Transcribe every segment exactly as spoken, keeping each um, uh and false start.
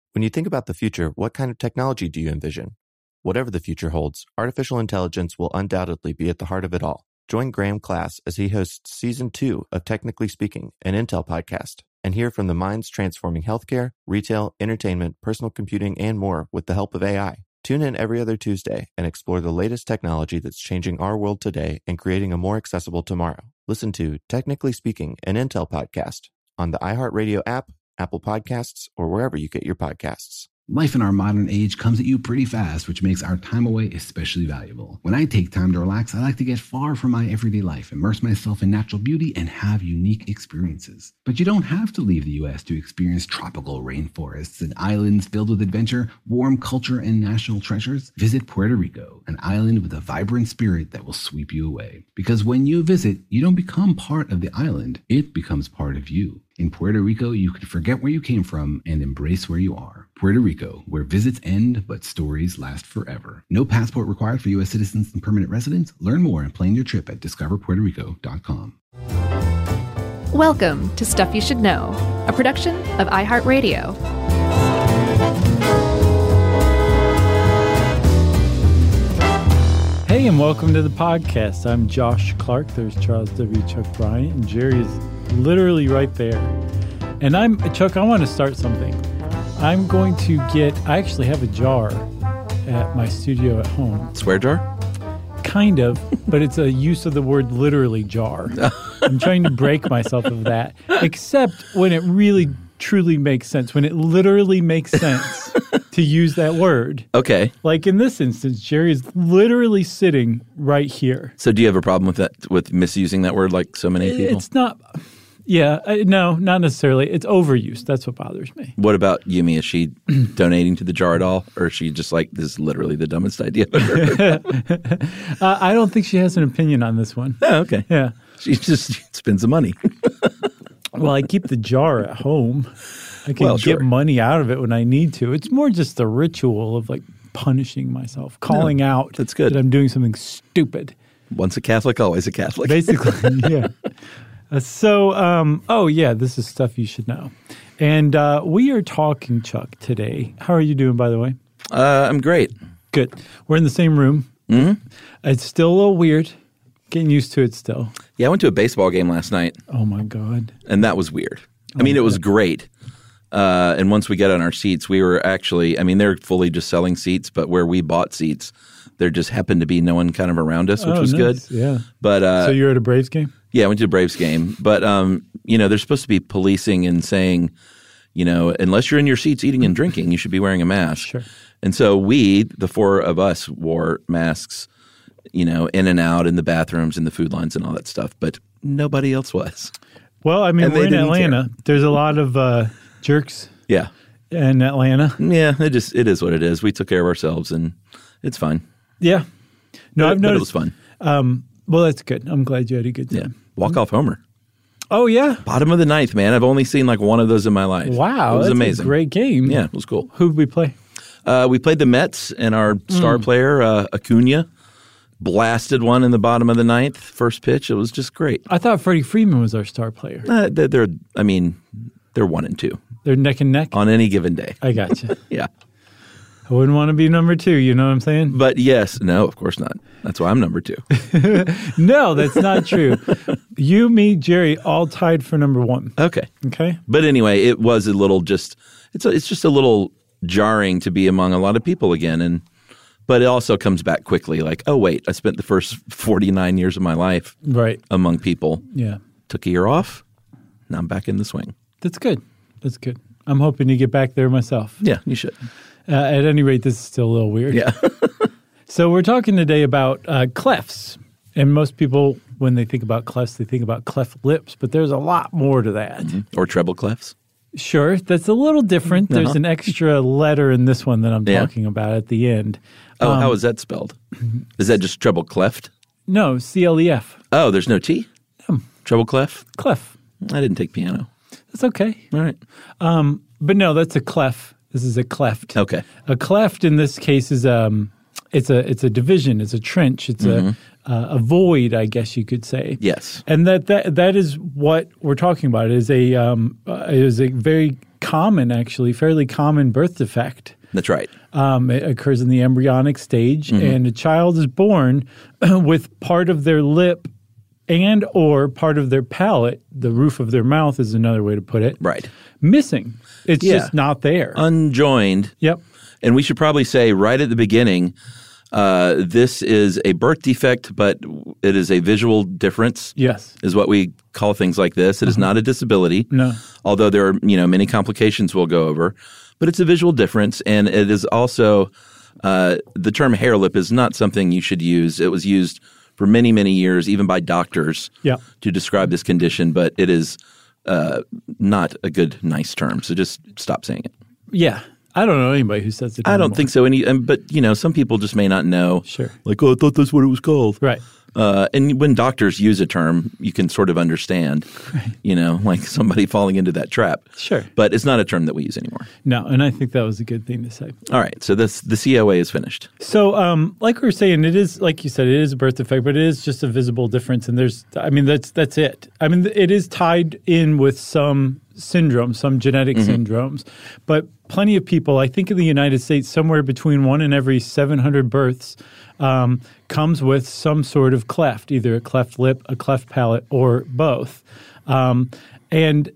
When you think about the future, what kind of technology do you envision? Whatever the future holds, artificial intelligence will undoubtedly be at the heart of it all. Join Graham Class as he hosts Season two of Technically Speaking, an Intel podcast, and hear from the minds transforming healthcare, retail, entertainment, personal computing, and more with the help of A I. Tune in every other Tuesday and explore the latest technology that's changing our world today and creating a more accessible tomorrow. Listen to Technically Speaking, an Intel podcast on the iHeartRadio app, Apple Podcasts, or wherever you get your podcasts. Life in our modern age comes at you pretty fast, which makes our time away especially valuable. When I take time to relax, I like to get far from my everyday life, immerse myself in natural beauty, and have unique experiences. But you don't have to leave the U S to experience tropical rainforests and islands filled with adventure, warm culture, and national treasures. Visit Puerto Rico, an island with a vibrant spirit that will sweep you away. Because when you visit, you don't become part of the island, it becomes part of you. In Puerto Rico, you can forget where you came from and embrace where you are. Puerto Rico, where visits end, but stories last forever. No passport required for U S citizens and permanent residents. Learn more and plan your trip at discover puerto rico dot com. Welcome to Stuff You Should Know, a production of iHeartRadio. Hey, and welcome to the podcast. I'm Josh Clark. There's Charles W. Chuck Bryant, and Jerry is literally right there. And I'm, Chuck, I want to start something. I'm going to get, I actually have a jar at my studio at home. Swear jar? Kind of, but it's a use of the word literally jar. I'm trying to break myself of that, except when it really, truly makes sense, when it literally makes sense to use that word. Okay. Like in this instance, Jerry is literally sitting right here. So do you have a problem with that, with misusing that word like so many people? It's not... Yeah, uh, no, not necessarily. It's overuse. That's what bothers me. What about Yumi? Is she donating to the jar at all? Or is she just like, this is literally the dumbest idea I've ever heard? uh, I don't think she has an opinion on this one. Oh, okay. Yeah. She just spends the money. Well, I keep the jar at home. I can well, get sure. money out of it when I need to. It's more just the ritual of like punishing myself, calling no, out that's good. that I'm doing something stupid. Once a Catholic, always a Catholic. Basically, yeah. Uh, so, um, oh, yeah, this is stuff you should know. And uh, we are talking, Chuck, today. How are you doing, by the way? Uh, I'm great. Good. We're in the same room. Mm-hmm. It's still a little weird. Getting used to it still. Yeah, I went to a baseball game last night. Oh, my God. And that was weird. Oh, I mean, it was God. great. Uh, and once we got on our seats, we were actually, I mean, they're fully just selling seats, but where we bought seats, there just happened to be no one kind of around us, which oh, was nice. good. Yeah. But uh, so you're at a Braves game? Yeah, I went to a Braves game. But, um, you know, they're supposed to be policing and saying, you know, unless you're in your seats eating and drinking, you should be wearing a mask. Sure. And so we, the four of us, wore masks, you know, in and out in the bathrooms and the food lines and all that stuff. But nobody else was. Well, I mean, And we're they in didn't Atlanta. care. There's a lot of uh, jerks Yeah. in Atlanta. Yeah, it just it is what it is. We took care of ourselves and it's fine. Yeah. No, But- I've but noticed. it was fun. Um, well, that's good. I'm glad you had a good Yeah. time. Walk-off homer. Oh, yeah? Bottom of the ninth, man. I've only seen like one of those in my life. Wow. It was that's amazing. a great game. Yeah, it was cool. Who did we play? Uh, we played the Mets, and our star Mm. player, uh, Acuna, blasted one in the bottom of the ninth. First pitch. It was just great. I thought Freddie Freeman was our star player. Uh, they're, they're, I mean, they're one and two They're neck and neck? on any given day. I got you. Yeah. I wouldn't want to be number two. You know what I'm saying? But yes, no, of course not. That's why I'm number two. No, that's not true. You, me, Jerry, all tied for number one. Okay. Okay? But anyway, it was a little just it's a, it's just a little jarring to be among a lot of people again, and but it also comes back quickly. Like, oh wait, I spent the first forty-nine years of my life Right. among people. Yeah. Took a year off. Now I'm back in the swing. That's good. That's good. I'm hoping to get back there myself. Yeah, you should. Uh, at any rate, this is still a little weird. Yeah. So we're talking today about uh, clefts. And most people, when they think about clefts, they think about cleft lips. But there's a lot more to that. Or treble clefs. Sure. That's a little different. There's Uh-huh. an extra letter in this one that I'm Yeah. talking about at the end. Oh, Um, how is that spelled? Is that just treble cleft? No, C L E F. Oh, there's no T? No. Treble clef? Clef. I didn't take piano. That's okay. All right. Um, but no, that's a clef. This is a cleft. Okay. A cleft in this case is um, it's a it's a division. It's a trench. It's Mhm. a uh, a void, I guess you could say. Yes. And that that that is what we're talking about. It is a um, uh, it is a very common, actually, fairly common birth defect. That's right. Um, it occurs in the embryonic stage, mm-hmm. and a child is born with part of their lip and or part of their palate, the roof of their mouth is another way to put it, right, missing. It's yeah. just not there. Unjoined. Yep. And we should probably say right at the beginning, uh, this is a birth defect, but it is a visual difference. Yes. Is what we call things like this. It uh-huh. is not a disability. No. Although there are, you know, many complications we'll go over. But it's a visual difference, and it is also uh, the term hair lip is not something you should use. It was used for many, many years, even by doctors, yeah. to describe this condition, but it is uh, not a good, nice term. So just stop saying it. Yeah. I don't know anybody who says it I anymore. don't think so. Any, but, you know, some people just may not know. Sure. Like, oh, I thought that's what it was called. Right. Uh, and when doctors use a term, you can sort of understand, right. you know, like somebody falling into that trap. Sure. But it's not a term that we use anymore. No, and I think that was a good thing to say. All right. So this the C O A is finished. So um, like we were saying, it is, like you said, it is a birth defect, but it is just a visible difference. And there's, I mean, that's that's it. I mean, it is tied in with some syndromes, some genetic mm-hmm. syndromes. But plenty of people, I think in the United States, somewhere between one in every seven hundred births um, comes with some sort of cleft, either a cleft lip, a cleft palate, or both. Um, and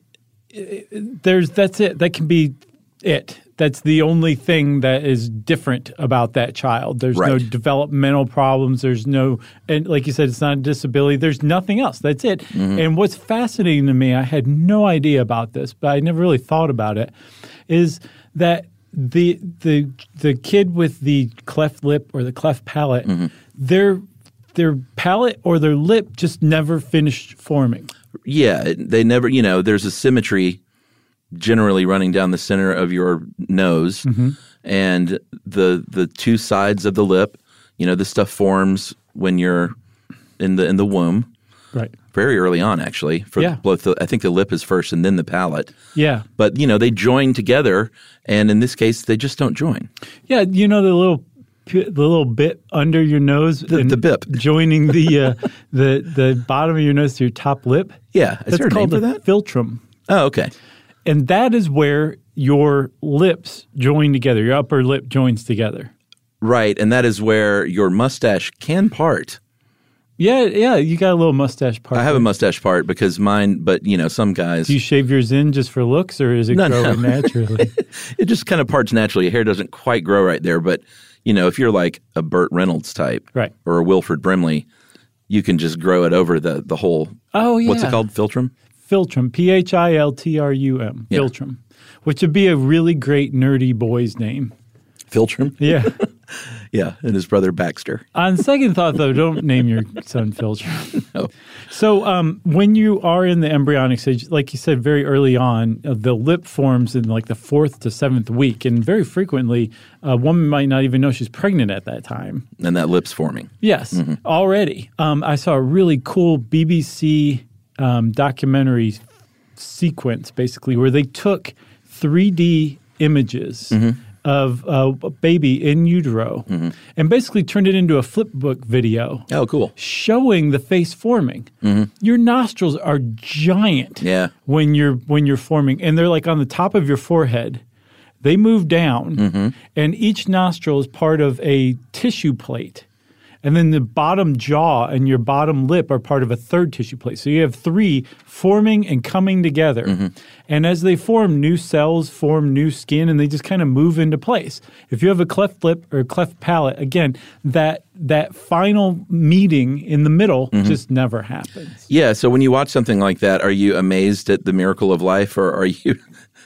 there's that's it. That can be it. That's the only thing that is different about that child. There's right. no developmental problems. There's no – and like you said, it's not a disability. There's nothing else. That's it. Mm-hmm. And what's fascinating to me, I had no idea about this, but I never really thought about it, is that the the the kid with the cleft lip or the cleft palate, mm-hmm. their their palate or their lip just never finished forming. Yeah. They never – you know, there's a symmetry – generally running down the center of your nose, mm-hmm. and the the two sides of the lip. You know, this stuff forms when you're in the in the womb, right? Very early on, actually. For yeah. both, the, I think the lip is first, and then the palate. Yeah, but you know, they join together, and in this case, they just don't join. Yeah, you know the little. The little bit under your nose, the, and the bip, joining the uh, the the bottom of your nose to your top lip. Yeah, is that's there a called name for the that? Philtrum. Oh, okay. And that is where your lips join together. Your upper lip joins together. Right, and that is where your mustache can part. Yeah, yeah, you got a little mustache part. I have a mustache part because mine, but you know, some guys. Do you shave yours in just for looks, or is it no, growing no. naturally? It just kind of parts naturally. Your hair doesn't quite grow right there, but you know, if you're like a Burt Reynolds type, right. or a Wilford Brimley, you can just grow it over the the whole. Oh yeah, what's it called? Philtrum. Philtrum, P H I L T R U M, yeah. Philtrum, which would be a really great nerdy boy's name. Philtrum? Yeah. Yeah, and his brother Baxter. On second thought, though, don't name your son Philtrum. No. So um, when you are in the embryonic stage, like you said, very early on, uh, the lip forms in like the fourth to seventh week. And very frequently, a woman might not even know she's pregnant at that time. And that lip's forming. Yes, mm-hmm. already. Um, I saw a really cool B B C um, documentary sequence, basically, where they took three D images mm-hmm. of uh, a baby in utero mm-hmm. and basically turned it into a flipbook video. Oh, cool. Showing the face forming. Mm-hmm. Your nostrils are giant yeah. when you're when you're forming, and they're like on the top of your forehead. They move down, mm-hmm. and each nostril is part of a tissue plate. And then the bottom jaw and your bottom lip are part of a third tissue plate. So you have three forming and coming together. Mm-hmm. And as they form, new cells form new skin, and they just kind of move into place. If you have a cleft lip or a cleft palate, again, that that final meeting in the middle mm-hmm. just never happens. Yeah, so when you watch something like that, are you amazed at the miracle of life, or are you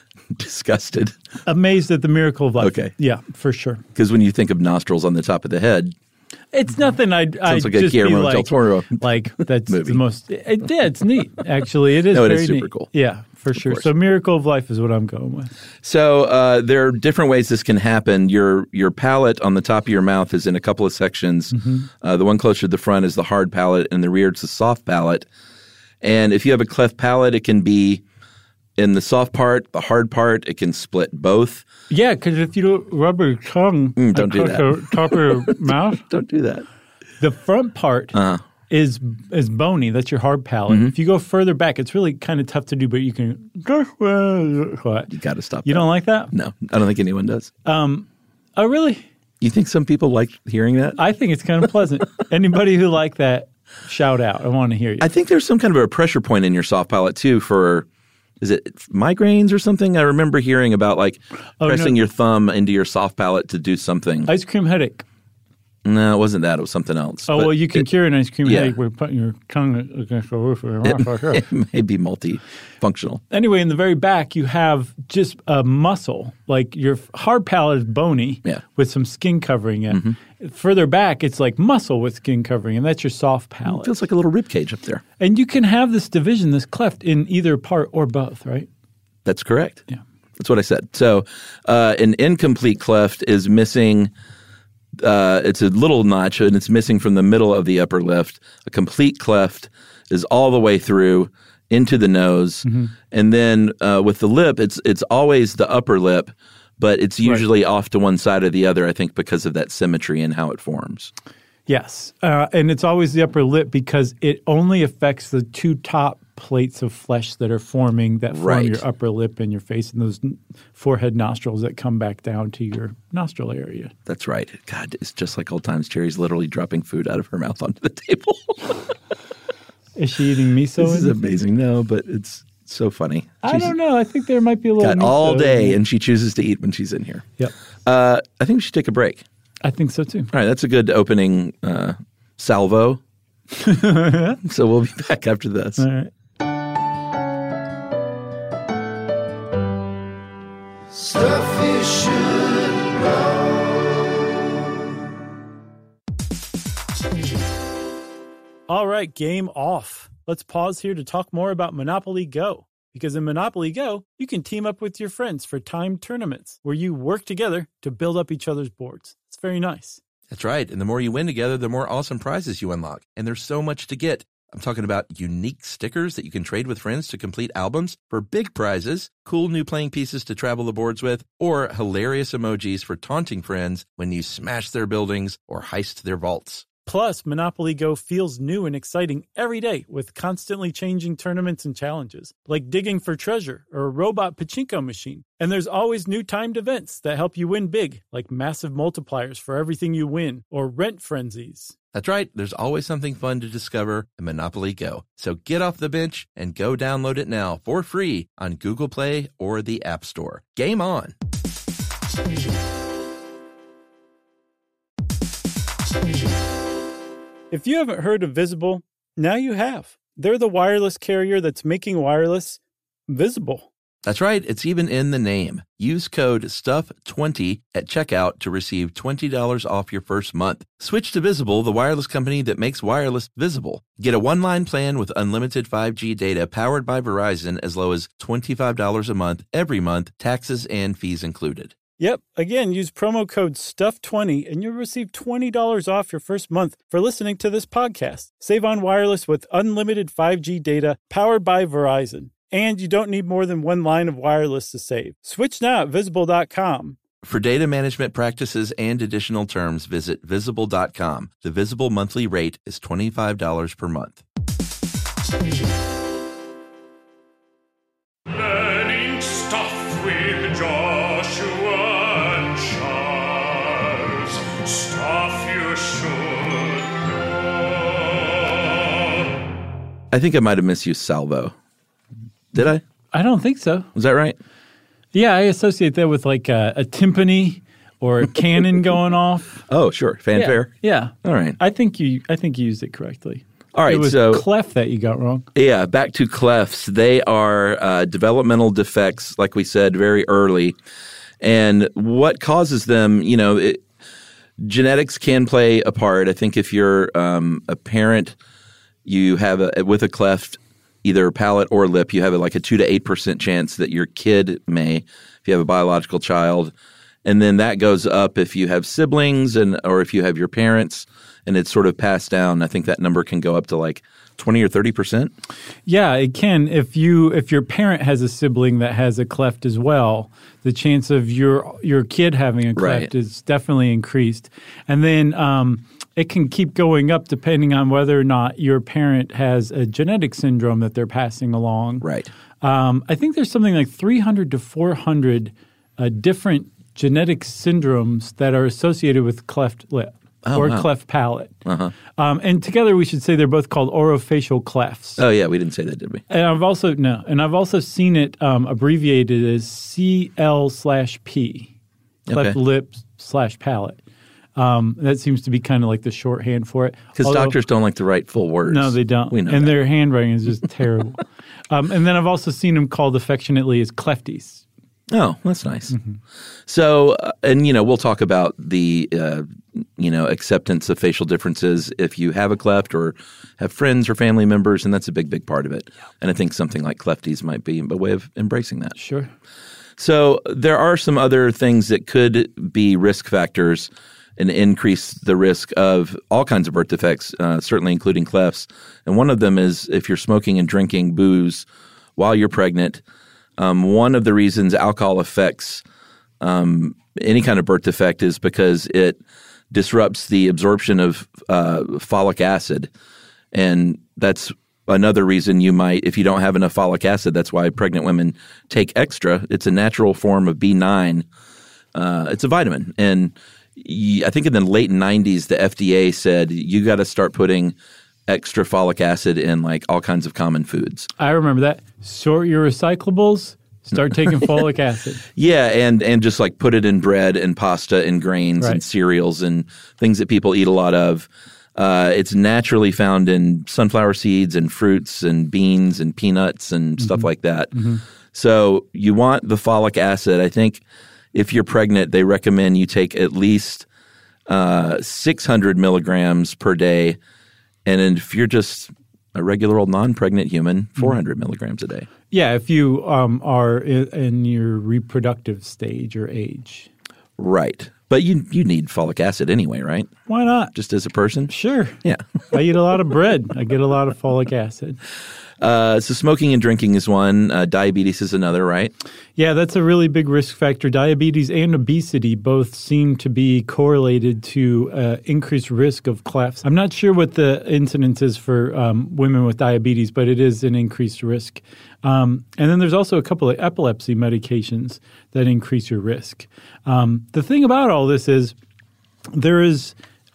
disgusted? Amazed at the miracle of life. Okay. Yeah, for sure. Because when you think of nostrils on the top of the head, it's nothing I'd, I'd like just a be Guillermo like, del Toro like that's movie. the most, it, yeah, it's neat, actually. It is no, it very is super neat. cool. Yeah, for sure. course. So miracle of life is what I'm going with. So uh, there are different ways this can happen. Your your palate on the top of your mouth is in a couple of sections. Mm-hmm. Uh, the one closer to the front is the hard palate, and the rear is the soft palate. And if you have a cleft palate, it can be in the soft part, the hard part. It can split both. Yeah, because if you don't rub your tongue mm, don't do that. the top of your mouth, don't do that. The front part uh-huh. is is bony. That's your hard palate. Mm-hmm. If you go further back, it's really kind of tough to do, but you can. What? You got to stop. You that. don't like that? No, I don't think anyone does. Um. Oh, really? You think some people like hearing that? I think it's kind of pleasant. Anybody who like that, shout out. I want to hear you. I think there's some kind of a pressure point in your soft palate too for. Is it migraines or something? I remember hearing about like oh, pressing no. your thumb into your soft palate to do something. Ice cream headache. No, it wasn't that. It was something else. Oh, but well, you can it, cure an ice cream yeah. headache by putting your tongue against the roof of your mouth. It, it may be multifunctional. Anyway, in the very back, you have just a muscle. Like your hard palate is bony yeah. with some skin covering it. Mm-hmm. Further back, it's like muscle with skin covering, and that's your soft palate. It feels like a little rib cage up there. And you can have this division, this cleft, in either part or both, right? That's correct. Yeah. That's what I said. So uh, an incomplete cleft is missing uh, – it's a little notch, and it's missing from the middle of the upper lip. A complete cleft is all the way through into the nose. Mm-hmm. And then uh, with the lip, it's it's always the upper lip, but it's usually right. off to one side or the other, I think, because of that symmetry and how it forms. Yes. Uh, and it's always the upper lip because it only affects the two top plates of flesh that are forming that form right. your upper lip and your face and those forehead nostrils that come back down to your nostril area. That's right. God, it's just like old times. Cherry's literally dropping food out of her mouth onto the table. Is she eating miso? This is amazing. No, but it's so funny. I She's don't know. I think there might be a little got miso all day, and she chooses to eat when she's in here. Yep. Uh, I think we should take a break. I think so, too. All right. That's a good opening uh, salvo. So we'll be back after this. All right. Stuff you should know. All right, game off. Let's pause here to talk more about Monopoly Go. Because in Monopoly Go, you can team up with your friends for timed tournaments where you work together to build up each other's boards. It's very nice. That's right. And the more you win together, the more awesome prizes you unlock. And there's so much to get. I'm talking about unique stickers that you can trade with friends to complete albums for big prizes, cool new playing pieces to travel the boards with, or hilarious emojis for taunting friends when you smash their buildings or heist their vaults. Plus, Monopoly Go feels new and exciting every day with constantly changing tournaments and challenges, like digging for treasure or a robot pachinko machine. And there's always new timed events that help you win big, like massive multipliers for everything you win or rent frenzies. That's right. There's always something fun to discover in Monopoly Go. So get off the bench and go download it now for free on Google Play or the App Store. Game on! If you haven't heard of Visible, now you have. They're the wireless carrier that's making wireless visible. That's right. It's even in the name. Use code stuff twenty at checkout to receive twenty dollars off your first month. Switch to Visible, the wireless company that makes wireless visible. Get a one-line plan with unlimited five G data powered by Verizon as low as twenty-five dollars a month every month, taxes and fees included. Yep. Again, use promo code stuff twenty and you'll receive twenty dollars off your first month for listening to this podcast. Save on wireless with unlimited five G data powered by Verizon. And you don't need more than one line of wireless to save. Switch now at visible dot com. For data management practices and additional terms, visit visible dot com. The Visible monthly rate is twenty-five dollars per month. Learning stuff with Joshua and Charles. Stuff you should know. I think I might have misused salvo. Did I? I don't think so. Was that right? Yeah, I associate that with like a, a timpani or a cannon going off. Oh, sure. Fanfare? Yeah. All right. I think you I think you used it correctly. All right. It was so clef that you got wrong. Yeah, back to clefts. They are uh, developmental defects, like we said, very early. And what causes them, you know, it, genetics can play a part. I think if you're um, a parent, you have a, with a cleft, either palate or lip, you have a, like a two to eight percent chance that your kid may, if you have a biological child. And then that goes up if you have siblings and or if you have your parents and it's sort of passed down. I think that number can go up to like twenty or thirty percent. Yeah, it can. If you if your parent has a sibling that has a cleft as well, the chance of your your kid having a cleft Right. is definitely increased. And then um, it can keep going up depending on whether or not your parent has a genetic syndrome that they're passing along. Right. Um, I think there's something like three hundred to four hundred uh, different genetic syndromes that are associated with cleft lip oh, or wow. cleft palate. Uh-huh. Um, and together we should say they're both called orofacial clefts. Oh, yeah. We didn't say that, did we? And I've also no, and I've also seen it um, abbreviated as C L slash P, cleft Okay. lip slash palate. Um, that seems to be kind of like the shorthand for it. Because Although- doctors don't like to write full words. No, they don't. We know and that. their handwriting is just terrible. Um, and then I've also seen them called affectionately as clefties. Oh, that's nice. Mm-hmm. So, uh, and you know, we'll talk about the uh, you know acceptance of facial differences if you have a cleft or have friends or family members, and that's a big, big part of it. And I think something like clefties might be a way of embracing that. Sure. So there are some other things that could be risk factors and increase the risk of all kinds of birth defects, uh, certainly including clefts. And one of them is if you're smoking and drinking booze while you're pregnant. Um, one of the reasons alcohol affects um, any kind of birth defect is because it disrupts the absorption of uh, folic acid. And that's another reason you might, if you don't have enough folic acid, that's why pregnant women take extra. It's a natural form of B nine. Uh, it's a vitamin. And I think in the late nineties, the F D A said you got to start putting extra folic acid in like all kinds of common foods. I remember that. Sort your recyclables, start taking folic acid. Yeah, and and just like put it in bread and pasta and grains Right. and cereals and things that people eat a lot of. Uh, it's naturally found in sunflower seeds and fruits and beans and peanuts and Mm-hmm. stuff like that. Mm-hmm. So you want the folic acid. I think if you're pregnant, they recommend you take at least uh, six hundred milligrams per day. And if you're just a regular old non-pregnant human, four hundred milligrams a day. Yeah, if you um, are in, in your reproductive stage or age. Right. But you you need folic acid anyway, right? Why not? Just as a person? Sure. Yeah. I eat a lot of bread. I get a lot of folic acid. Uh, so smoking and drinking is one. Uh, diabetes is another, right? Yeah, that's a really big risk factor. Diabetes and obesity both seem to be correlated to uh, increased risk of clefts. I'm not sure what the incidence is for um, women with diabetes, but it is an increased risk. Um, and then there's also a couple of epilepsy medications that increase your risk. Um, the thing about all this is there is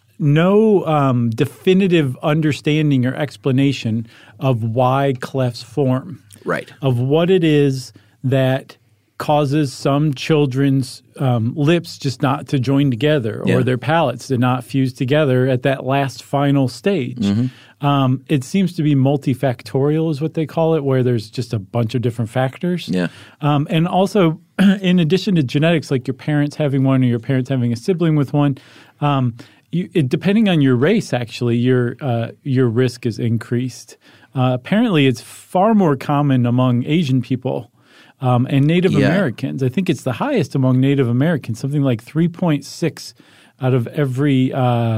no um, definitive understanding or explanation of why clefts form. Right. Of what it is that causes some children's um, lips just not to join together or Yeah. their palates to not fuse together at that last final stage. Mm-hmm. Um, it seems to be multifactorial is what they call it, where there's just a bunch of different factors. Yeah. Um, and also, in addition to genetics, like your parents having one or your parents having a sibling with one, um, you, it, depending on your race, actually, your uh, your risk is increased. Uh, apparently, it's far more common among Asian people um, and Native Yeah. Americans. I think it's the highest among Native Americans, something like three point six out of every uh,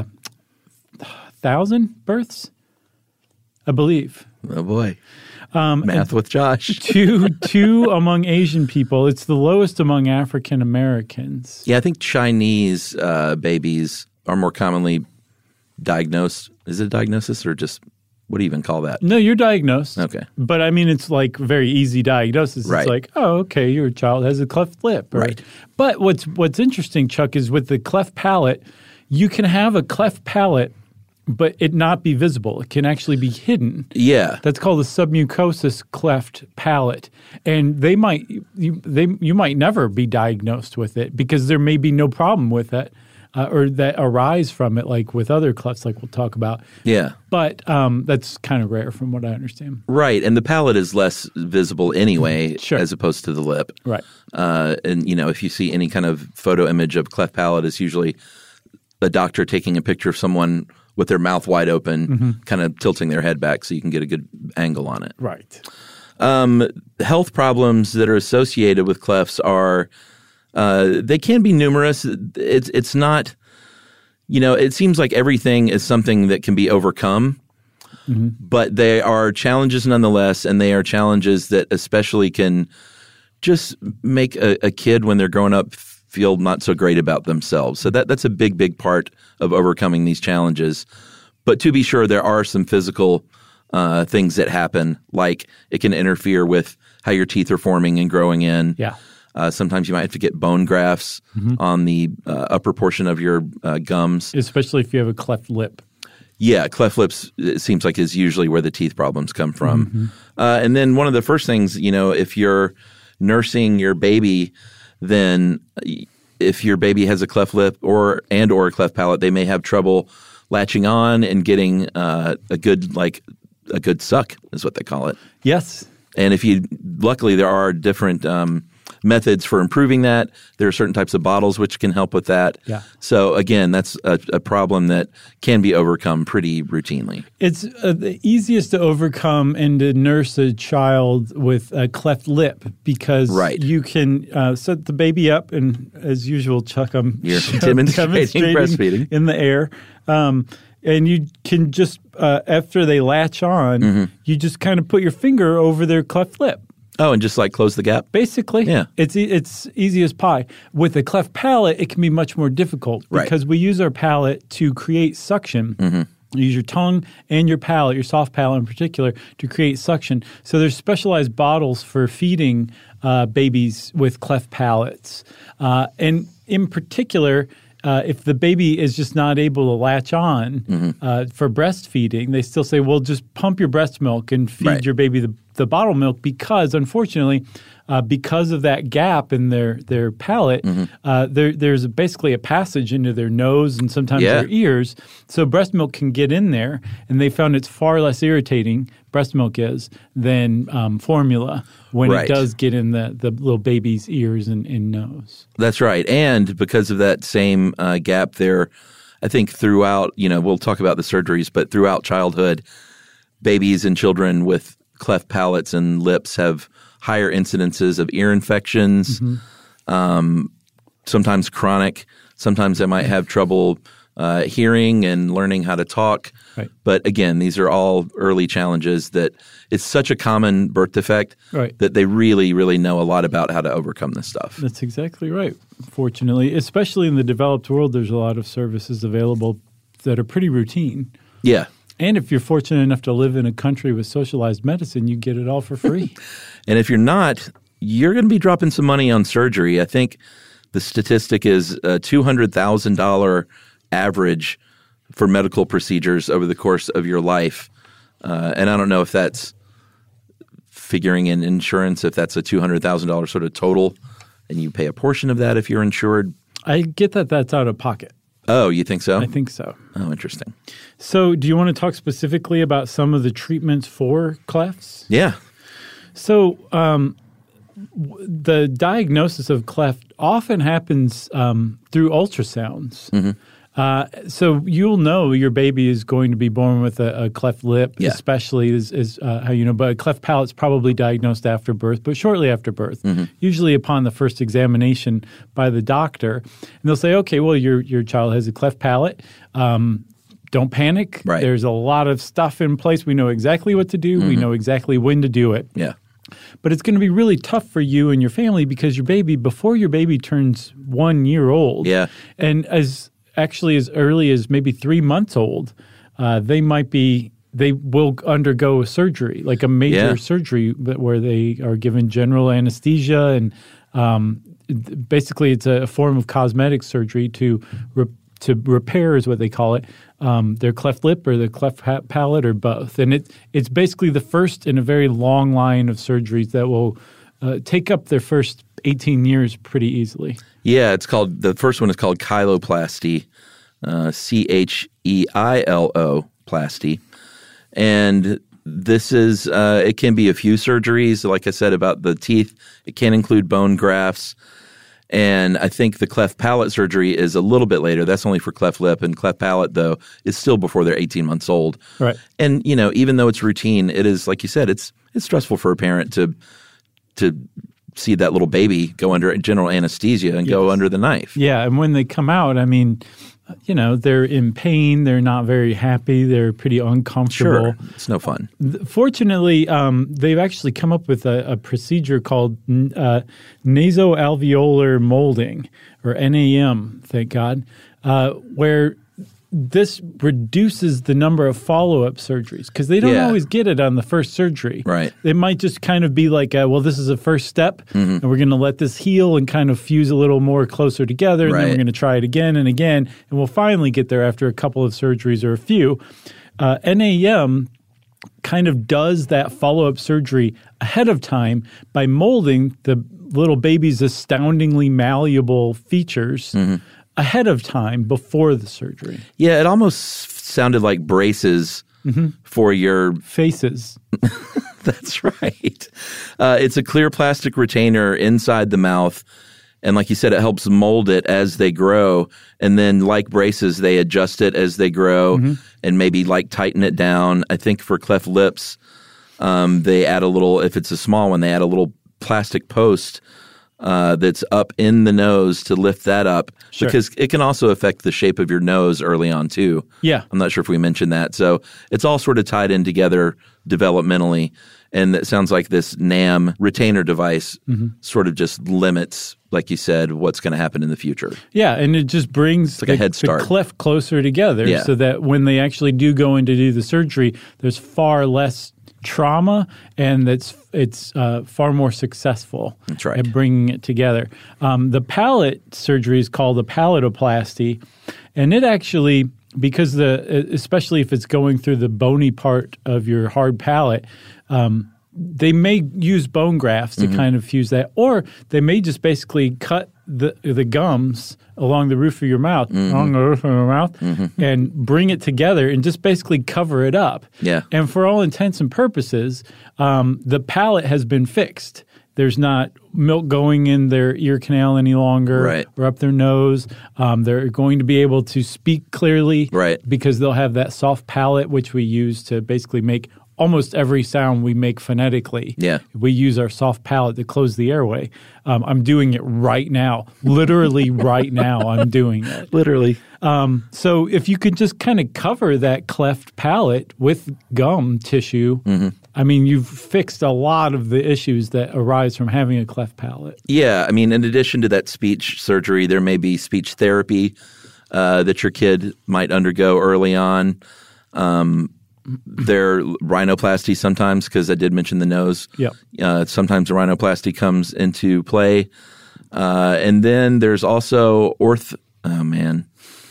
thousand births, I believe. Oh, boy. Um, Math with Josh. two, two among Asian people. It's the lowest among African Americans. Yeah, I think Chinese uh, babies are more commonly diagnosed. Is it a diagnosis or just what do you even call that? No, you're diagnosed. Okay. But I mean, it's like very easy diagnosis. Right. It's like, oh, okay, your child has a cleft lip. Or, Right. But what's what's interesting, Chuck, is with the cleft palate, you can have a cleft palate, but it not be visible. It can actually be hidden. Yeah. That's called the submucosous cleft palate, and they might you they you might never be diagnosed with it because there may be no problem with it, uh, or that arise from it, like with other clefts, like we'll talk about. Yeah. But um, that's kind of rare, from what I understand. Right. And the palate is less visible anyway, Sure. as opposed to the lip. Right. Uh, and, you know, if you see any kind of photo image of cleft palate, it's usually a doctor taking a picture of someone with their mouth wide open, Mm-hmm. kind of tilting their head back so you can get a good angle on it. Right. Um, health problems that are associated with clefts are uh, they can be numerous. It's it's not, you know, it seems like everything is something that can be overcome, Mm-hmm. but they are challenges nonetheless, and they are challenges that especially can just make a, a kid when they're growing up feel not so great about themselves. So that that's a big, big part of overcoming these challenges. But to be sure, there are some physical uh, things that happen, like it can interfere with how your teeth are forming and growing in. Yeah. Uh, sometimes you might have to get bone grafts mm-hmm. on the uh, upper portion of your uh, gums. Especially if you have a cleft lip. Yeah, cleft lips, it seems like, is usually where the teeth problems come from. Mm-hmm. Uh, and then one of the first things, you know, if you're nursing your baby, then if your baby has a cleft lip or and or a cleft palate, they may have trouble latching on and getting uh, a good, like, a good suck is what they call it. Yes. And if you – luckily, there are different um, – methods for improving that. There are certain types of bottles which can help with that. Yeah. So again, that's a, a problem that can be overcome pretty routinely. It's uh, the easiest to overcome and to nurse a child with a cleft lip because right. you can uh, set the baby up and, as usual, chuck them You're demonstrating breastfeeding in the air. Um, and you can just, uh, after they latch on, mm-hmm. you just kind of put your finger over their cleft lip. Oh, and just like close the gap? Basically. Yeah. It's it's easy as pie. With a cleft palate, it can be much more difficult because right. we use our palate to create suction. Mm-hmm. You use your tongue and your palate, your soft palate in particular, to create suction. So there's specialized bottles for feeding uh, babies with cleft palates. Uh, and in particular, uh, if the baby is just not able to latch on mm-hmm. uh, for breastfeeding, they still say, well, just pump your breast milk and feed right. your baby the the bottle milk because, unfortunately, uh, because of that gap in their their palate, mm-hmm. uh, there there's basically a passage into their nose and sometimes yeah. their ears. So breast milk can get in there, and they found it's far less irritating, breast milk is, than um, formula when right. it does get in the, the little baby's ears and, and nose. That's right. And because of that same uh, gap there, I think throughout, you know, we'll talk about the surgeries, but throughout childhood, babies and children with cleft palates and lips have higher incidences of ear infections, mm-hmm. um, sometimes chronic. Sometimes they might have trouble uh, hearing and learning how to talk. Right. But again, these are all early challenges that it's such a common birth defect right. that they really, really know a lot about how to overcome this stuff. That's exactly right. Fortunately, especially in the developed world, there's a lot of services available that are pretty routine. Yeah. And if you're fortunate enough to live in a country with socialized medicine, you get it all for free. And if you're not, you're going to be dropping some money on surgery. I think the statistic is a two hundred thousand dollars average for medical procedures over the course of your life. Uh, and I don't know if that's figuring in insurance, if that's a two hundred thousand dollars sort of total, and you pay a portion of that if you're insured. I get that that's out of pocket. Oh, you think so? I think so. Oh, interesting. So do you want to talk specifically about some of the treatments for clefts? Yeah. So um, w- the diagnosis of cleft often happens um, through ultrasounds. Mm-hmm. Uh, so you'll know your baby is going to be born with a, a cleft lip, yeah. especially is, is uh, how you know. But a cleft palate's probably diagnosed after birth, but shortly after birth, mm-hmm. usually upon the first examination by the doctor. And they'll say, okay, well, your your child has a cleft palate. Um, don't panic. Right. There's a lot of stuff in place. We know exactly what to do. Mm-hmm. We know exactly when to do it. Yeah. But it's going to be really tough for you and your family because your baby, before your baby turns one year old, yeah. and as actually as early as maybe three months old, uh, they might be they will undergo a surgery, like a major yeah. surgery where they are given general anesthesia, and um, basically it's a form of cosmetic surgery to re- to repair, is what they call it, um, their cleft lip or the cleft pa- palate or both. And it it's basically the first in a very long line of surgeries that will uh, take up their first eighteen years pretty easily. Yeah, it's called – the first one is called chyloplasty, uh, C H E I L O plasty. And this is uh, – it can be a few surgeries. Like I said about the teeth, it can include bone grafts. And I think the cleft palate surgery is a little bit later. That's only for cleft lip. And cleft palate, though, is still before they're eighteen months old. Right. And, you know, even though it's routine, it is, like you said, it's it's stressful for a parent to to – see that little baby go under general anesthesia and yes. go under the knife. Yeah, and when they come out, I mean, you know, they're in pain. They're not very happy. They're pretty uncomfortable. Sure, it's no fun. Fortunately, um, they've actually come up with a, a procedure called uh, nasoalveolar molding, or N A M, thank God, uh, where this reduces the number of follow-up surgeries because they don't yeah. always get it on the first surgery. Right. It might just kind of be like, uh, well, this is a first step, mm-hmm. and we're going to let this heal and kind of fuse a little more closer together, and right. then we're going to try it again and again, and we'll finally get there after a couple of surgeries or a few. Uh, N A M kind of does that follow-up surgery ahead of time by molding the little baby's astoundingly malleable features mm-hmm. ahead of time before the surgery. Yeah, it almost sounded like braces mm-hmm. for your faces. That's right. Uh, it's a clear plastic retainer inside the mouth. And like you said, it helps mold it as they grow. And then like braces, they adjust it as they grow mm-hmm. and maybe like tighten it down. I think for cleft lips, um, they add a little, if it's a small one, they add a little plastic post uh, that's up in the nose to lift that up sure. because it can also affect the shape of your nose early on too. Yeah. I'm not sure if we mentioned that. So it's all sort of tied in together developmentally. And it sounds like this N A M retainer device mm-hmm. sort of just limits, like you said, what's going to happen in the future. Yeah, and it just brings like the, a head start. the cleft closer together yeah. so that when they actually do go in to do the surgery, there's far less trauma and it's it's uh, far more successful That's right. at bringing it together. Um, the palate surgery is called a palatoplasty, and it actually, because the especially if it's going through the bony part of your hard palate, um, they may use bone grafts to mm-hmm. kind of fuse that, or they may just basically cut the the gums along the roof of your mouth, mm-hmm. along the roof of your mouth, mm-hmm. and bring it together and just basically cover it up. Yeah. And for all intents and purposes, um, the palate has been fixed. There's not milk going in their ear canal any longer right. or up their nose. Um, they're going to be able to speak clearly right. because they'll have that soft palate, which we use to basically make almost every sound we make phonetically. Yeah. We use our soft palate to close the airway. Um, I'm doing it right now. Literally right now I'm doing it. Literally. Um, so if you could just kind of cover that cleft palate with gum tissue, mm-hmm. I mean, you've fixed a lot of the issues that arise from having a cleft palate. Yeah. I mean, in addition to that speech surgery, there may be speech therapy uh, that your kid might undergo early on. Um Their rhinoplasty sometimes, because I did mention the nose. Yep. Uh, sometimes the rhinoplasty comes into play. Uh, and then there's also orth, oh man,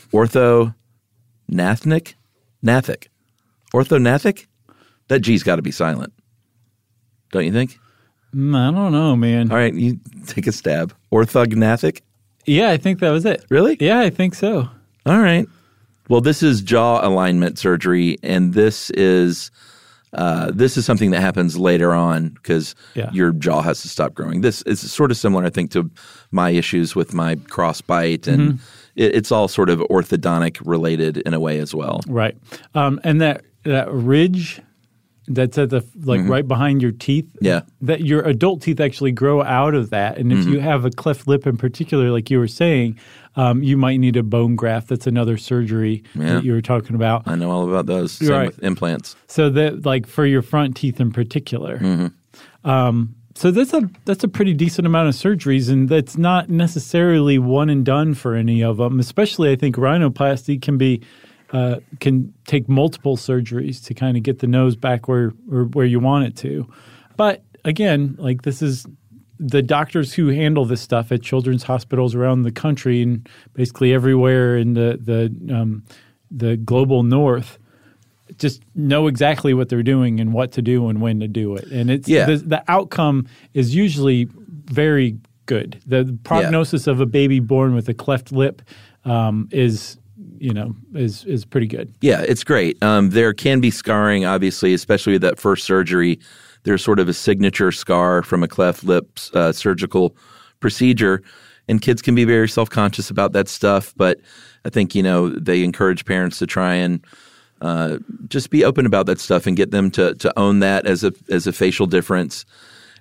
orthognathic? Nathic. Orthognathic? That G's got to be silent. Don't you think? Mm, I don't know, man. All right, you take a stab. Orthognathic? Yeah, I think that was it. Really? Yeah, I think so. All right. Well, this is jaw alignment surgery, and this is uh, this is something that happens later on because yeah. your jaw has to stop growing. This is sort of similar, I think, to my issues with my crossbite, and mm-hmm. it, it's all sort of orthodontic related in a way as well. Right, um, and that that ridge that's at the like mm-hmm. right behind your teeth. Yeah, that your adult teeth actually grow out of that, and if mm-hmm. you have a cleft lip in particular, like you were saying. Um, you might need a bone graft. That's another surgery yeah. that you were talking about. I know all about those. Same right. with implants. So that, like, for your front teeth in particular. Mm-hmm. Um, so that's a that's a pretty decent amount of surgeries, and that's not necessarily one and done for any of them. Especially, I think rhinoplasty can be uh, can take multiple surgeries to kind of get the nose back where or where you want it to. But again, like this is. The doctors who handle this stuff at children's hospitals around the country and basically everywhere in the the um, the global north just know exactly what they're doing and what to do and when to do it. And it's yeah. the, the outcome is usually very good. The, the prognosis yeah. of a baby born with a cleft lip um, is you know is is pretty good. Yeah, it's great. Um, there can be scarring, obviously, especially with that first surgery. There's sort of a signature scar from a cleft lip uh, surgical procedure, and kids can be very self-conscious about that stuff. But I think, you know, they encourage parents to try and uh, just be open about that stuff and get them to to own that as a as a facial difference.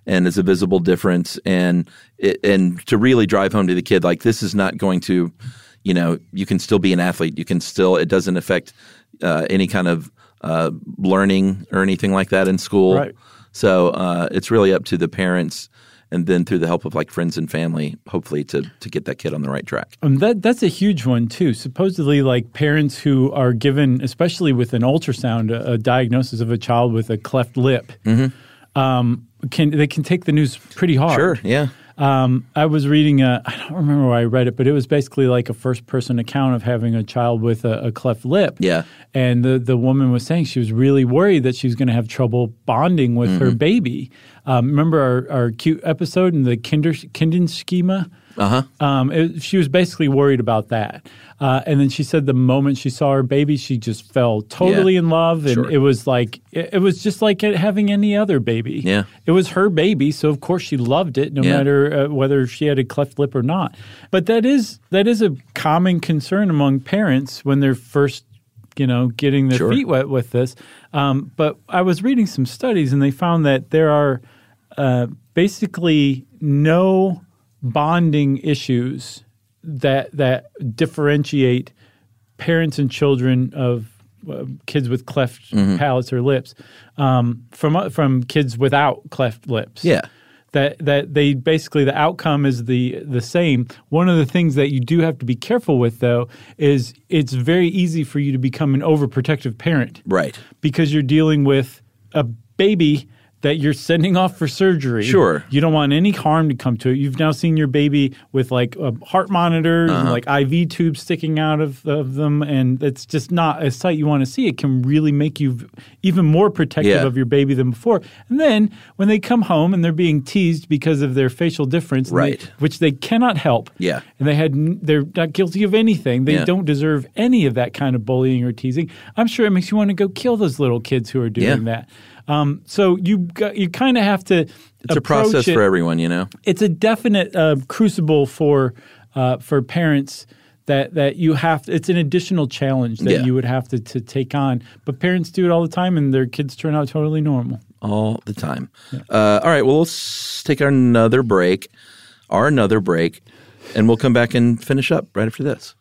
and is a visible difference. And it, and to really drive home to the kid, like this is not going to, you know, you can still be an athlete. You can still, it doesn't affect uh, any kind of uh, learning or anything like that in school. Right. So uh, it's really up to the parents, and then through the help of like friends and family, hopefully to to get that kid on the right track. Um, that that's a huge one too. Supposedly, like parents who are given, especially with an ultrasound, a, a diagnosis of a child with a cleft lip, mm-hmm. um, can they can take the news pretty hard. Sure, yeah. Um, I was reading a, I don't remember where I read it, but it was basically like a first-person account of having a child with a, a cleft lip. Yeah. And the, the woman was saying she was really worried that she was going to have trouble bonding with mm-hmm. her baby. Um, remember our, our cute episode in the Kinder Kinderschema? Uh-huh. Um, it, she was basically worried about that. Uh, and then she said the moment she saw her baby, she just fell totally yeah. in love. And sure. it was like it, it was just like having any other baby. Yeah. It was her baby, so of course she loved it, no yeah. matter uh, whether she had a cleft lip or not. But that is that is a common concern among parents when they're first, you know, getting their sure. feet wet with this. Um, but I was reading some studies, and they found that there are uh, basically no bonding issues that that differentiate parents and children of uh, kids with cleft mm-hmm. palates or lips um, from from kids without cleft lips. Yeah, that that they basically the outcome is the the same. One of the things that you do have to be careful with, though, is it's very easy for you to become an overprotective parent, right? Because you're dealing with a baby that you're sending off for surgery. Sure. You don't want any harm to come to it. You've now seen your baby with like uh, heart monitors uh-huh. and like I V tubes sticking out of, of them, and it's just not a sight you want to see. It can really make you even more protective yeah. of your baby than before. And then when they come home and they're being teased because of their facial difference, right. they, which they cannot help, yeah. and they had they're not guilty of anything. They yeah. don't deserve any of that kind of bullying or teasing. I'm sure it makes you want to go kill those little kids who are doing yeah. that. Um, so you got, you kind of have to. It's a process it. for everyone, you know. It's a definite uh, crucible for uh, for parents that that you have. To, it's an additional challenge that yeah. you would have to, to take on. But parents do it all the time, and their kids turn out totally normal all the time. Yeah. Uh, all right, well, let's take our another break, our another break, and we'll come back and finish up right after this.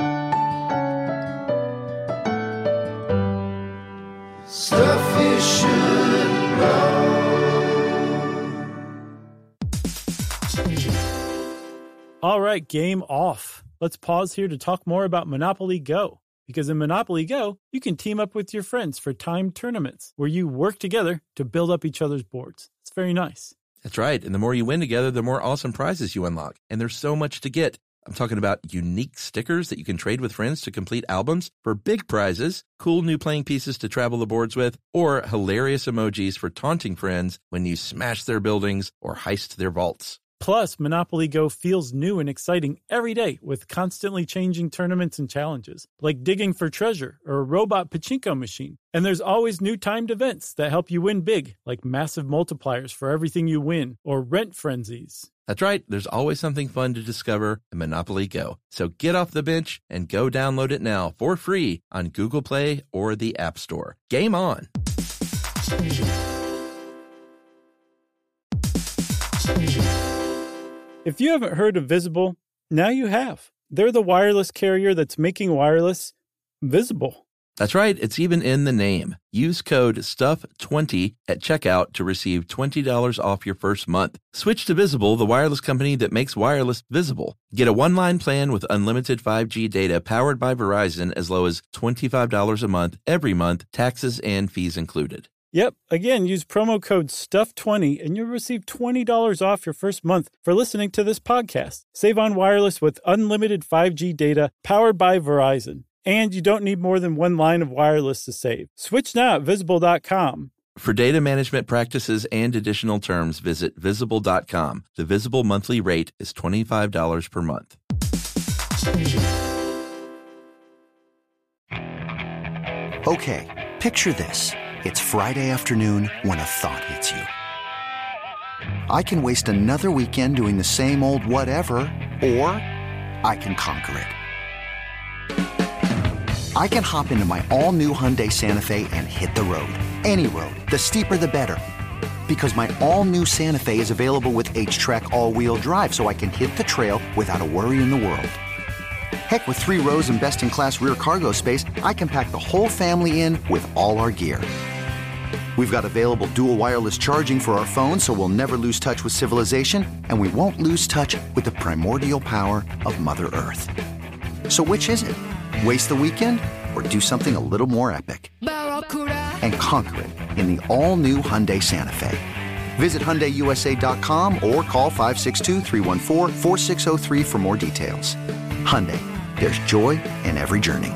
Stuff you should know. All right, game off. Let's pause here to talk more about Monopoly Go. Because in Monopoly Go, you can team up with your friends for timed tournaments where you work together to build up each other's boards. It's very nice. That's right. And the more you win together, the more awesome prizes you unlock. And there's so much to get. I'm talking about unique stickers that you can trade with friends to complete albums for big prizes, cool new playing pieces to travel the boards with, or hilarious emojis for taunting friends when you smash their buildings or heist their vaults. Plus, Monopoly Go feels new and exciting every day with constantly changing tournaments and challenges, like digging for treasure or a robot pachinko machine. And there's always new timed events that help you win big, like massive multipliers for everything you win or rent frenzies. That's right. There's always something fun to discover in Monopoly Go. So get off the bench and go download it now for free on Google Play or the App Store. Game on! If you haven't heard of Visible, now you have. They're the wireless carrier that's making wireless visible. That's right. It's even in the name. Use code stuff twenty at checkout to receive twenty dollars off your first month. Switch to Visible, the wireless company that makes wireless visible. Get a one-line plan with unlimited five G data powered by Verizon as low as twenty-five dollars a month every month, taxes and fees included. Yep. Again, use promo code stuff twenty and you'll receive twenty dollars off your first month for listening to this podcast. Save on wireless with unlimited five G data powered by Verizon. And you don't need more than one line of wireless to save. Switch now at visible dot com. For data management practices and additional terms, visit visible dot com. The Visible monthly rate is twenty-five dollars per month. Okay, picture this. It's Friday afternoon when a thought hits you. I can waste another weekend doing the same old whatever, or I can conquer it. I can hop into my all-new Hyundai Santa Fe and hit the road. Any road. The steeper, the better. Because my all-new Santa Fe is available with H-Track all-wheel drive, so I can hit the trail without a worry in the world. Heck, with three rows and best-in-class rear cargo space, I can pack the whole family in with all our gear. We've got available dual wireless charging for our phones, so we'll never lose touch with civilization, and we won't lose touch with the primordial power of Mother Earth. So which is it? Waste the weekend or do something a little more epic? And conquer it in the all-new Hyundai Santa Fe. Visit Hyundai U S A dot com or call five six two, three one four, four six zero three for more details. Hyundai, there's joy in every journey.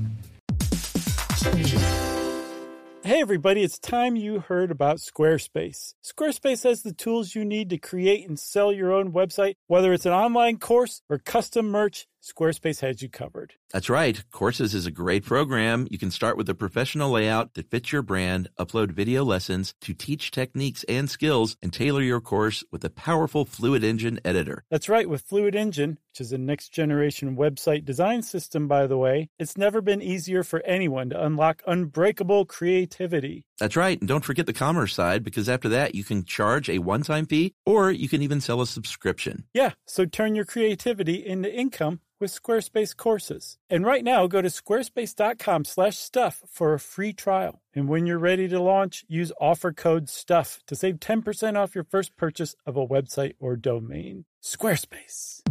Hey everybody, it's time you heard about Squarespace. Squarespace has the tools you need to create and sell your own website. Whether it's an online course or custom merch, Squarespace has you covered. That's right. Courses is a great program. You can start with a professional layout that fits your brand, upload video lessons to teach techniques and skills, and tailor your course with a powerful Fluid Engine editor. That's right. With Fluid Engine, which is a next-generation website design system, by the way, it's never been easier for anyone to unlock unbreakable creativity. That's right. And don't forget the commerce side, because after that, you can charge a one-time fee, or you can even sell a subscription. Yeah, so turn your creativity into income with Squarespace courses. And right now, go to squarespace.com slash stuff for a free trial. And when you're ready to launch, use offer code STUFF to save ten percent off your first purchase of a website or domain. Squarespace.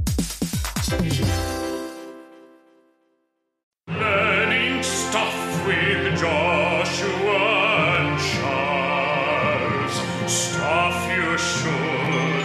Learning stuff with Joshua and Charles. Stuff you should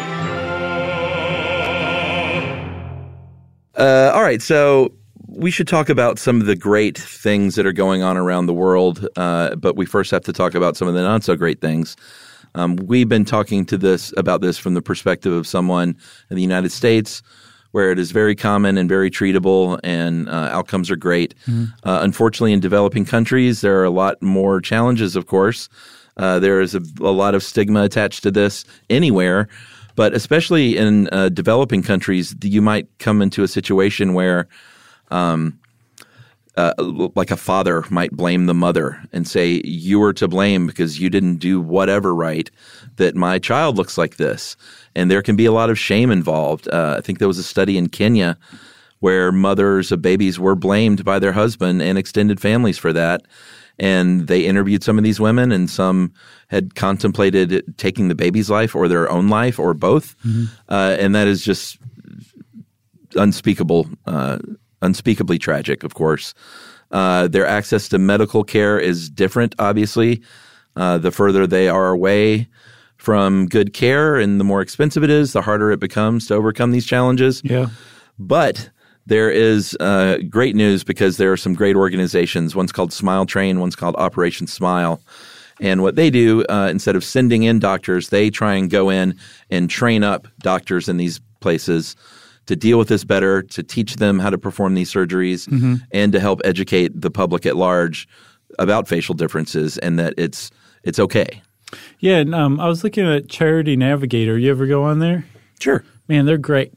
know. Uh, all right, so we should talk about some of the great things that are going on around the world, uh, but we first have to talk about some of the not-so-great things. Um, we've been talking to this about this from the perspective of someone in the United States, where it is very common and very treatable, and uh, outcomes are great. Mm-hmm. Uh, unfortunately, in developing countries, there are a lot more challenges, of course. Uh, there is a, a lot of stigma attached to this anywhere, but especially in uh, developing countries, you might come into a situation where um, uh, like a father might blame the mother and say, you were to blame because you didn't do whatever right, that my child looks like this. And there can be a lot of shame involved. Uh, I think there was a study in Kenya where mothers of babies were blamed by their husband and extended families for that. And they interviewed some of these women, and some had contemplated taking the baby's life or their own life or both. Mm-hmm. Uh, and that is just unspeakable, uh, unspeakably tragic, of course. Uh, their access to medical care is different, obviously. Uh, the further they are away from good care and the more expensive it is, the harder it becomes to overcome these challenges. Yeah. But there is uh, great news, because there are some great organizations. One's called Smile Train, one's called Operation Smile. And what they do, uh, instead of sending in doctors, they try and go in and train up doctors in these places to deal with this better, to teach them how to perform these surgeries, mm-hmm. and to help educate the public at large about facial differences and that it's it's okay. Yeah, and um, I was looking at Charity Navigator. You ever go on there? Sure. Man, they're great.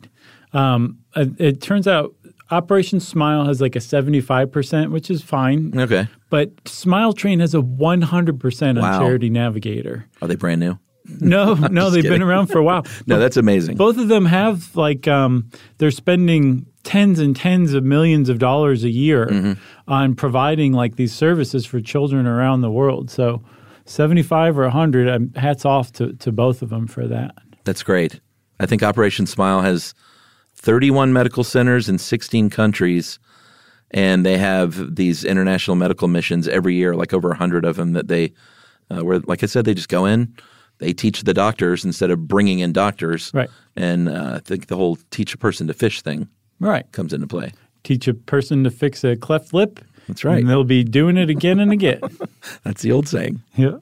Um, it, it turns out Operation Smile has like a seventy-five percent, which is fine. Okay. But Smile Train has a one hundred percent on wow. Charity Navigator. Are they brand new? No, no, they've kidding. been around for a while. No, but that's amazing. Both of them have like um, they're spending tens and tens of millions of dollars a year mm-hmm. on providing like these services for children around the world. So seventy-five or one hundred, um, hats off to, to both of them for that. That's great. I think Operation Smile has thirty-one medical centers in sixteen countries, and they have these international medical missions every year, like over one hundred of them that they uh, – where, like I said, they just go in, they teach the doctors instead of bringing in doctors. Right. And uh, I think the whole teach a person to fish thing right. comes into play. Teach a person to fix a cleft lip. That's right. And they'll be doing it again and again. That's the old saying. Yeah.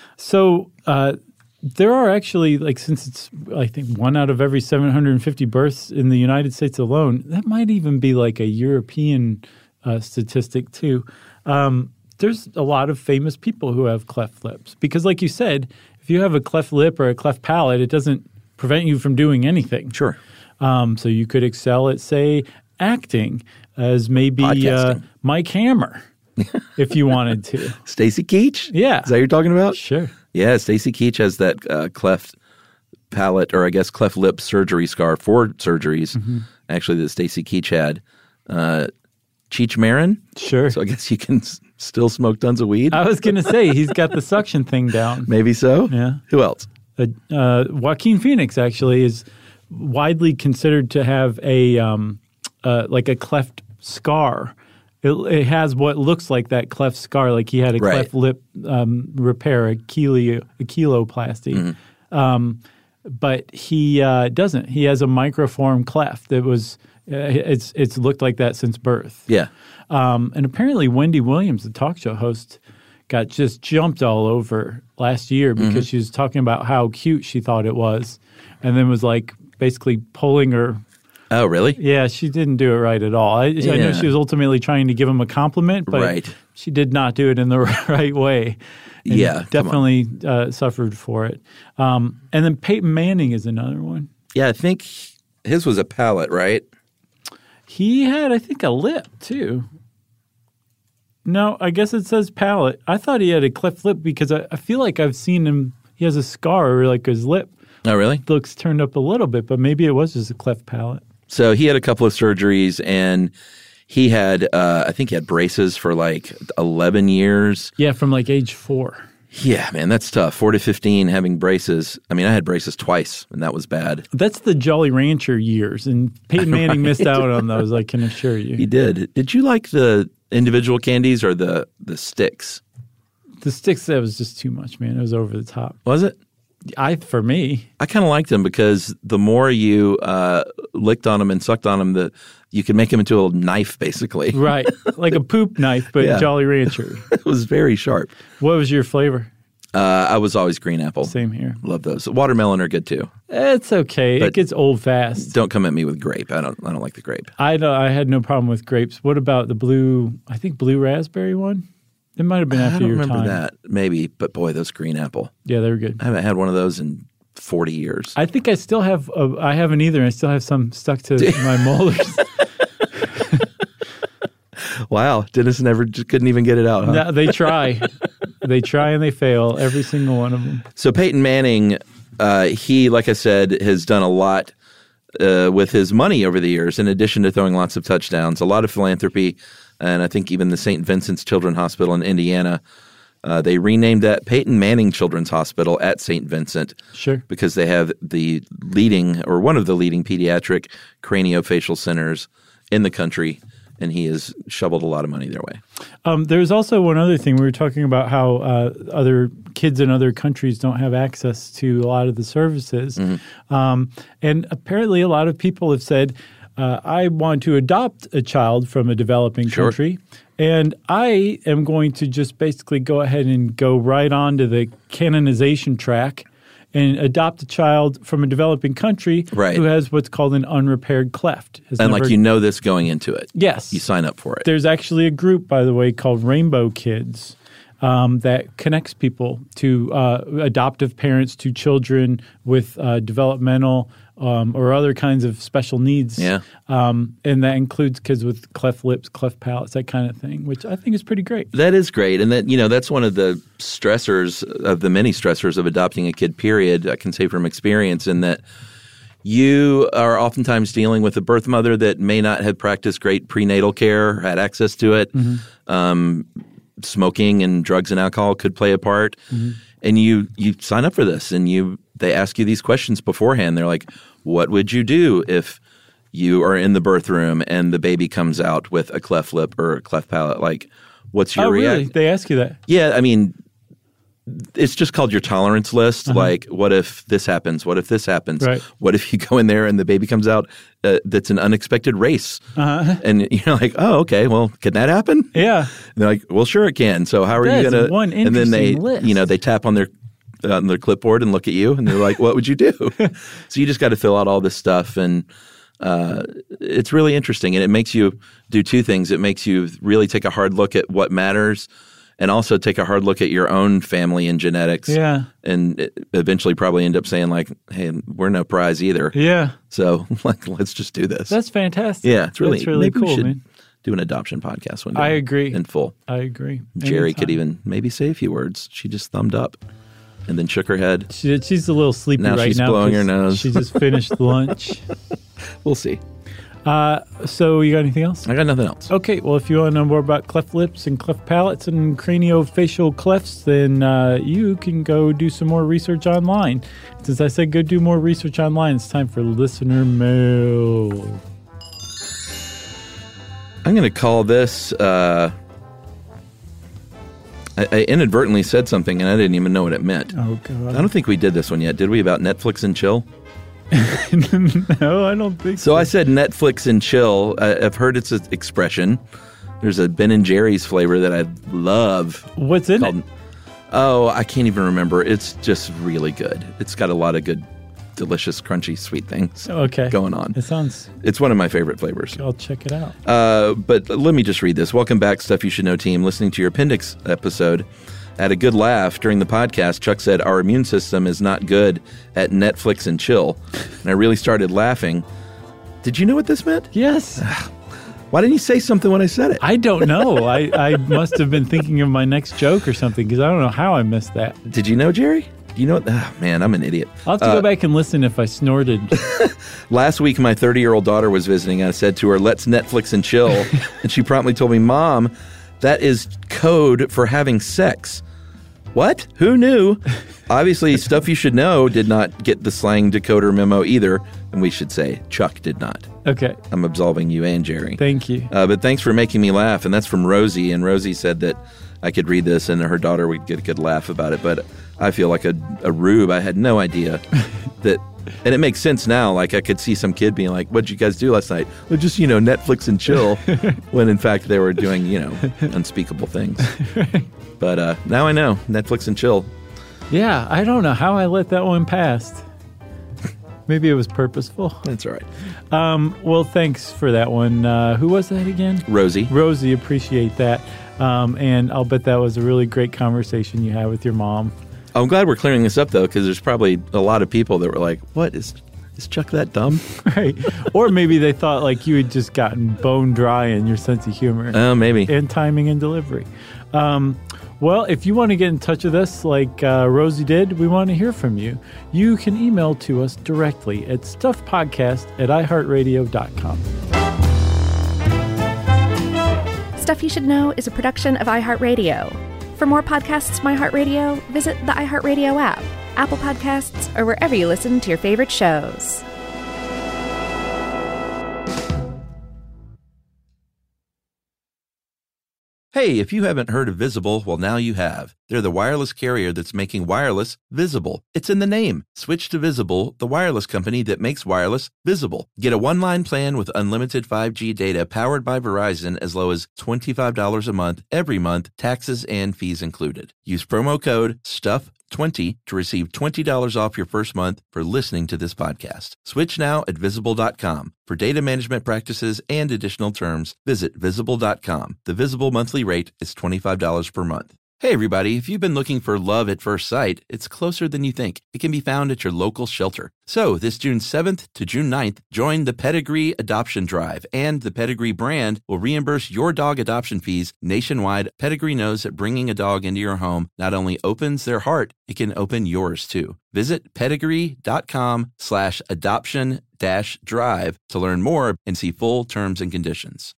So uh, there are actually, like, since it's, I think, one out of every seven hundred fifty births in the United States alone, that might even be like a European uh, statistic too. Um, there's a lot of famous people who have cleft lips because, like you said, if you have a cleft lip or a cleft palate, it doesn't prevent you from doing anything. Sure. Um, so you could excel at, say, acting as maybe uh, Mike Hammer if you wanted to. Stacy Keach? Yeah. Is that what you're talking about? Sure. Yeah, Stacy Keach has that uh, cleft palate, or I guess cleft lip surgery scar, four surgeries, mm-hmm. actually, that Stacy Keach had. Uh, Cheech Marin? Sure. So I guess you can s- still smoke tons of weed? I was going to say, he's got the suction thing down. Maybe so? Yeah. Who else? Uh, uh, Joaquin Phoenix, actually, is widely considered to have a um, uh, like a cleft scar. It, it has what looks like that cleft scar, like he had a right. cleft lip um, repair, a, chelo, a kiloplasty. Mm-hmm. Um, but he uh, doesn't. He has a microform cleft that was uh, it's it's looked like that since birth. Yeah. Um, and apparently Wendy Williams, the talk show host, got just jumped all over last year because mm-hmm. she was talking about how cute she thought it was, and then was like basically pulling her. Oh, really? Yeah, she didn't do it right at all. I, yeah. I know she was ultimately trying to give him a compliment, but right. she did not do it in the right way. And yeah, definitely uh, suffered for it. Um, and then Peyton Manning is another one. Yeah, I think his was a palate, right? He had, I think, a lip too. No, I guess it says palate. I thought he had a cleft lip because I, I feel like I've seen him. He has a scar over like his lip. Oh, really? Looks turned up a little bit, but maybe it was just a cleft palate. So he had a couple of surgeries, and he had, uh, I think he had braces for like eleven years. Yeah, from like age four. Yeah, man, that's tough. Four to fifteen having braces. I mean, I had braces twice, and that was bad. That's the Jolly Rancher years, and Peyton Manning right. missed out on those, I can assure you. He did. Did you like the individual candies or the, the sticks? The sticks, that was just too much, man. It was over the top. Was it? I For me. I kind of liked them because the more you uh, licked on them and sucked on them, the you could make them into a knife, basically. Right. Like a poop knife, but yeah. Jolly Rancher. It was very sharp. What was your flavor? Uh, I was always green apple. Same here. Love those. Watermelon are good too. It's okay. But it gets old fast. Don't come at me with grape. I don't. I don't like the grape. I don't, I had no problem with grapes. What about the blue? I think blue raspberry one. It might have been after your time. I don't remember that. Maybe, but boy, those green apple. Yeah, they were good. I haven't had one of those in forty years. I think I still have. A, I haven't either. I still have some stuck to my molars. Wow, Dennis never just couldn't even get it out. Huh? No, they try. They try and they fail, every single one of them. So Peyton Manning, uh, he, like I said, has done a lot uh, with his money over the years, in addition to throwing lots of touchdowns, a lot of philanthropy, and I think even the Saint Vincent's Children's Hospital in Indiana, uh, they renamed that Peyton Manning Children's Hospital at Saint Vincent. Sure. Because they have the leading, or one of the leading pediatric craniofacial centers in the country, and he has shoveled a lot of money their way. Um, there's also one other thing. We were talking about how uh, other kids in other countries don't have access to a lot of the services. Mm-hmm. Um, and apparently a lot of people have said, uh, I want to adopt a child from a developing sure. country, and I am going to just basically go ahead and go right on to the canonization track and adopt a child from a developing country right. who has what's called an unrepaired cleft. Has and never, like you know this going into it. Yes. You sign up for it. There's actually a group, by the way, called Rainbow Kids um, that connects people to uh, adoptive parents to children with uh, developmental um, or other kinds of special needs. Yeah. Um, and that includes kids with cleft lips, cleft palates, that kind of thing, which I think is pretty great. That is great. And that, you know, that's one of the stressors of the many stressors of adopting a kid, period. I can say from experience in that you are oftentimes dealing with a birth mother that may not have practiced great prenatal care, had access to it. Mm-hmm. Um, smoking and drugs and alcohol could play a part. Mm-hmm. And you you sign up for this, and you they ask you these questions beforehand. They're like, what would you do if you are in the birth room and the baby comes out with a cleft lip or a cleft palate? Like, what's your oh, reaction? Really? They ask you that? Yeah, I mean, it's just called your tolerance list. Uh-huh. Like, what if this happens? What if this happens? Right. What if you go in there and the baby comes out uh, that's an unexpected race? Uh-huh. And you're like, oh, okay, well, can that happen? Yeah. And they're like, well, sure it can. So how are That's you going to? one interesting And then they, list. you know, they tap on their on their clipboard and look at you, and they're like, what would you do? So you just got to fill out all this stuff, and uh, it's really interesting. And it makes you do two things. It makes you really take a hard look at what matters, and also take a hard look at your own family and genetics. Yeah. And eventually probably end up saying like, hey, we're no prize either. Yeah. So like, let's just do this. That's fantastic. Yeah, it's really, That's really maybe cool, we should man. do an adoption podcast one day. I agree. In full. I agree. Jerry Anytime. could even maybe say a few words. She just thumbed up. and then shook her head. She, she's a little sleepy Now right she's now. blowing her 'cause nose. She just finished lunch. We'll see. Uh, so you got anything else? I got nothing else. Okay, well, if you want to know more about cleft lips and cleft palates and craniofacial clefts, then uh, you can go do some more research online. Since I said go do more research online, it's time for listener mail. I'm going to call this... Uh, I, I inadvertently said something, and I didn't even know what it meant. Oh, I God. don't think we did this one yet, did we, about Netflix and chill? No, I don't think so. So I said Netflix and chill. I, I've heard it's an expression. There's a Ben and Jerry's flavor that I love. What's in called, it? Oh, I can't even remember. It's just really good. It's got a lot of good, delicious, crunchy, sweet things Okay. going on. It sounds... It's one of my favorite flavors. I'll check it out. Uh, but let me just read this. Welcome back, Stuff You Should Know team. Listening to your appendix episode. I had a good laugh during the podcast. Chuck said, our immune system is not good at Netflix and chill. And I really started laughing. Did you know what this meant? Yes. Why didn't you say something when I said it? I don't know. I, I must have been thinking of my next joke or something because I don't know how I missed that. Did you know, Jerry? Do you know what? Oh, man, I'm an idiot. I'll have to Uh, go back and listen if I snorted. Last week, my thirty-year-old daughter was visiting. I said to her, let's Netflix and chill. And she promptly told me, Mom, that is code for having sex. What? Who knew? Obviously, Stuff You Should Know did not get the slang decoder memo either. And we should say Chuck did not. Okay. I'm absolving you and Jerry. Thank you. Uh, but thanks for making me laugh. And that's from Rosie. And Rosie said that I could read this and her daughter would get a good laugh about it. But I feel like a, a rube. I had no idea that... And it makes sense now. Like, I could see some kid being like, what'd you guys do last night? Well, just, you know, Netflix and chill. When, in fact, they were doing, you know, unspeakable things. But uh, now I know. Netflix and chill. Yeah, I don't know how I let that one pass. Maybe it was purposeful. That's all right. Um, well, thanks for that one. Uh, who was that again? Rosie. Rosie, appreciate that. Um, and I'll bet that was a really great conversation you had with your mom. I'm glad we're clearing this up, though, because there's probably a lot of people that were like, what, is is Chuck that dumb? Right. Or maybe they thought like you had just gotten bone dry in your sense of humor. Oh, uh, maybe. And timing and delivery. Um, well, if you want to get in touch with us like uh, Rosie did, we want to hear from you. You can email to us directly at stuffpodcast at i heart radio dot com. Stuff You Should Know is a production of iHeartRadio. For more podcasts from iHeartRadio, visit the iHeartRadio app, Apple Podcasts, or wherever you listen to your favorite shows. Hey, if you haven't heard of Visible, well, now you have. They're the wireless carrier that's making wireless visible. It's in the name. Switch to Visible, the wireless company that makes wireless visible. Get a one-line plan with unlimited five G data powered by Verizon as low as twenty-five dollars a month, every month, taxes and fees included. Use promo code stuff twenty to receive twenty dollars off your first month for listening to this podcast. Switch now at visible dot com. For data management practices and additional terms, visit visible dot com. The Visible monthly rate is twenty-five dollars per month. Hey everybody, if you've been looking for love at first sight, it's closer than you think. It can be found at your local shelter. So this June seventh to June ninth, join the Pedigree Adoption Drive, and the Pedigree brand will reimburse your dog adoption fees nationwide. Pedigree knows that bringing a dog into your home not only opens their heart, it can open yours too. Visit pedigree dot com slash adoption dash drive to learn more and see full terms and conditions.